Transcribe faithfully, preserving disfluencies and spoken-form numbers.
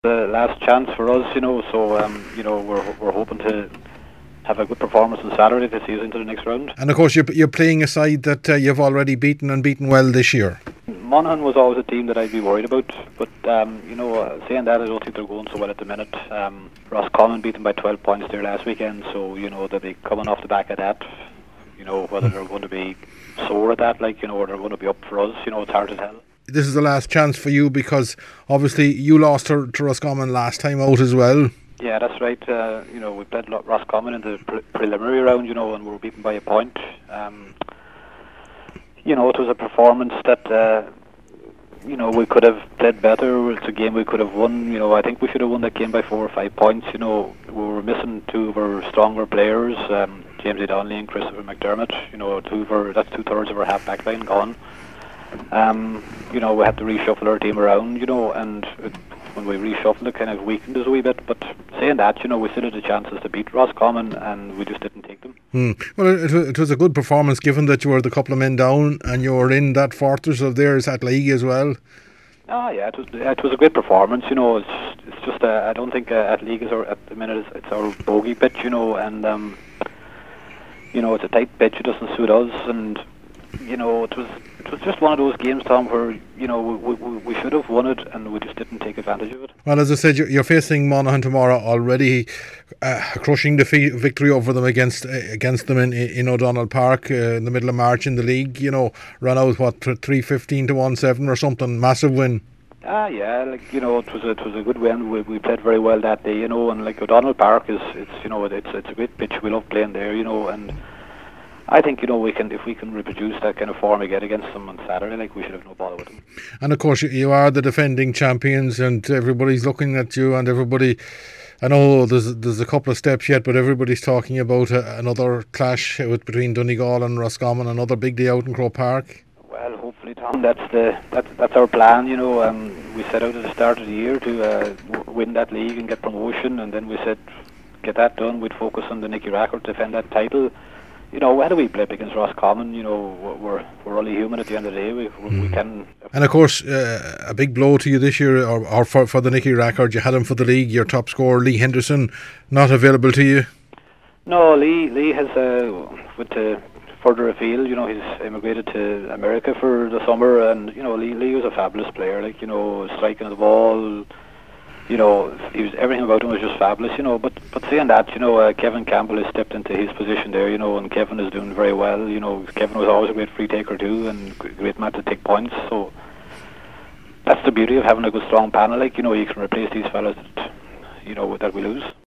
The last chance for us, you know, so um, you know we're we're hoping to have a good performance on Saturday to see us into the next round. And of course, you're, you're playing a side that uh, you've already beaten and beaten well this year. Monaghan was always a team that I'd be worried about, but um, you know, uh, saying that, I don't think they're going so well at the minute. Um, Roscommon beat them by twelve points there last weekend, so you know they'll be coming off the back of that. You know whether they're going to be sore at that, like you know, or they're going to be up for us. You know, it's hard to tell. This is the last chance for you because obviously you lost to, to Roscommon last time out as well. Yeah, that's right. Uh, you know, we played Roscommon in the pre- preliminary round, you know, and we were beaten by a point. Um, you know, it was a performance that, uh, you know, we could have played better. It's a game we could have won. You know, I think we should have won that game by four or five points. You know, we were missing two of our stronger players, um, James Donnelly and Christopher McDermott. You know, two of our, that's two-thirds of our half-back line gone. Um, you know, we had to reshuffle our team around, you know, and it, when we reshuffled it kind of weakened us a wee bit. But saying that, you know, we still had the chances to beat Roscommon and we just didn't take them. Hmm. Well, it, it was a good performance given that you were the couple of men down and you were in that fortress of theirs at league as well. Ah, yeah, it was it was a great performance, you know. It's it's just uh, I don't think uh, at league is our, at the minute it's, it's our bogey pitch, you know, and um, you know, it's a tight pitch. It doesn't suit us, and you know, it was it was just one of those games, Tom, where you know we, we, we should have won it and we just didn't take advantage of it. Well, as I said, you're, you're facing Monaghan tomorrow already, uh, crushing defeat victory over them against uh, against them in in O'Donnell Park uh, in the middle of March in the league. You know, run out what three fifteen to one seven or something, massive win. Ah, yeah, like you know, it was a, it was a good win. We we played very well that day, you know, and like O'Donnell Park is it's you know it's it's a great pitch. We love playing there, you know, and I think, you know, we can if we can reproduce that kind of form again against them on Saturday, like we should have no bother with them. And of course, you are the defending champions, and everybody's looking at you, and everybody. I know there's there's a couple of steps yet, but everybody's talking about a, another clash with between Donegal and Roscommon, another big day out in Croke Park. Well, hopefully, Tom, that's the that's that's our plan. You know, um, we set out at the start of the year to uh, w- win that league and get promotion, and then we said, get that done. We'd focus on the Nicky Rackard, defend that title. You know, how do we play up against Roscommon? You know, we're we're only human at the end of the day. We we Mm. can. And of course, uh, a big blow to you this year, or, or for, for the Nicky Rackard. You had him for the league. Your top scorer, Lee Henderson, not available to you. No, Lee Lee has uh, went to further afield. You know, he's emigrated to America for the summer, and you know, Lee Lee was a fabulous player. Like you know, striking the ball. You know, he was everything about him was just fabulous. You know, but but saying that, you know, uh, Kevin Campbell has stepped into his position there. You know, and Kevin is doing very well. You know, Kevin was always a great free taker too, and g- great man to take points. So that's the beauty of having a good strong panel. Like you know, you can replace these fellas that you know that we lose.